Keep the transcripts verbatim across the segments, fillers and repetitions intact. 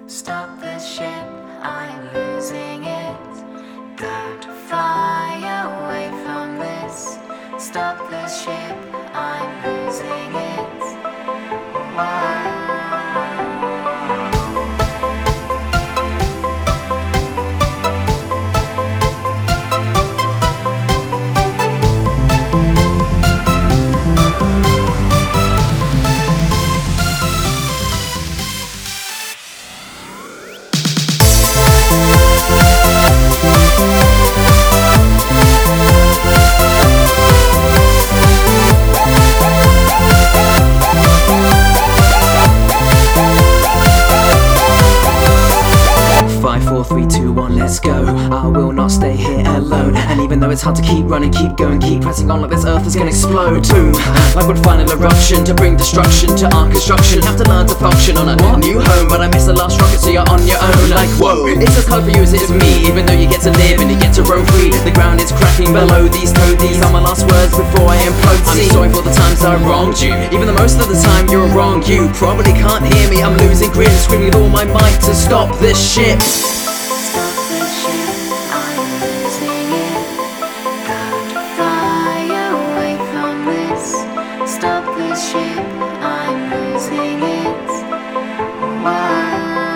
Stop the ship, I'm losing it. Don't fly away from this. Stop the ship, I'm losing it. Why? Five, four, three, two, one, let's go. I will not stay here alone. And even though it's hard to keep running, keep going, keep pressing on like this earth is gonna explode. Boom, like one final eruption to bring destruction to our construction. Have to learn to function on a what? new home, but I missed the last rocket, so you're on your own. Like whoa, it's as hard for you as it is for me. Even though you get to live and you get to roam free, the ground is cracking below these toes. These are my last words before I implode. I'm sorry for the times I wronged you. Even though most of the time you're wrong, you probably can't hear me. I'm losing grit, screaming with all my might to stop this shit. Stop the ship, I'm losing it. Don't fly away from this. Stop the ship, I'm losing it. Why?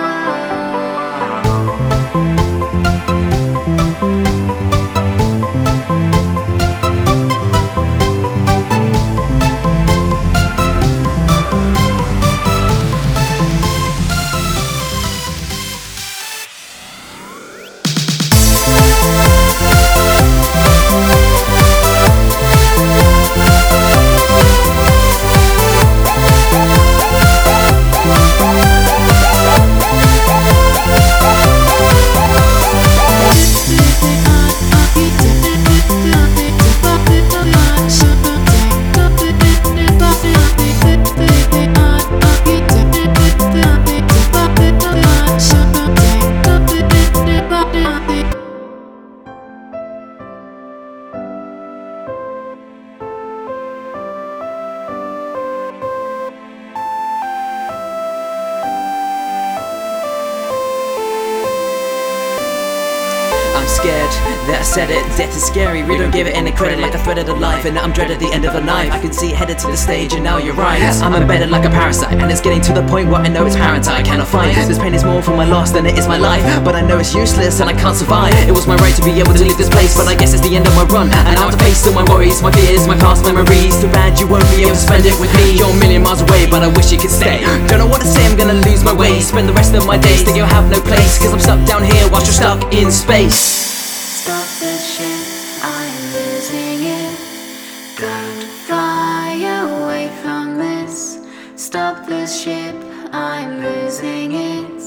I'm scared that I said it. Death is scary, we don't give it any credit. Like a thread of the life, and I'm dread at the end of a knife. I can see it headed to the stage, and now you're right. I'm embedded like a parasite, and it's getting to the point where I know it's apparent I cannot fight. This pain is more for my loss than it is my life, but I know it's useless and I can't survive. It was my right to be able to leave this place, but I guess it's the end of my run, and I have to face all my worries, my fears, my past memories. Too bad you won't be able to spend it with me. You're a million miles away, but I wish you could stay. Don't know what to say, I'm gonna lose my way. Spend the rest of my days thinking I have no place, cause I'm stuck down here whilst you're stuck in space. Stop the ship, I'm losing it. Don't fly away from this. Stop the ship, I'm losing it.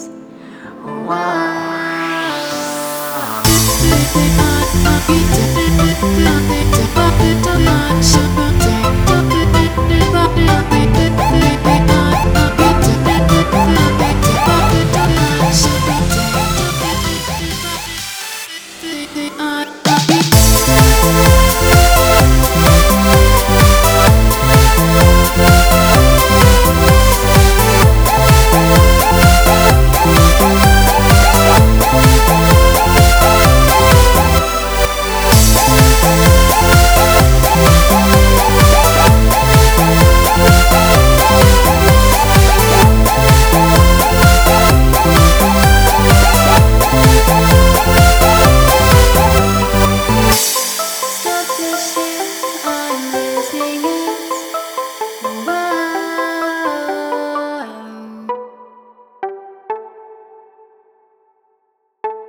Why?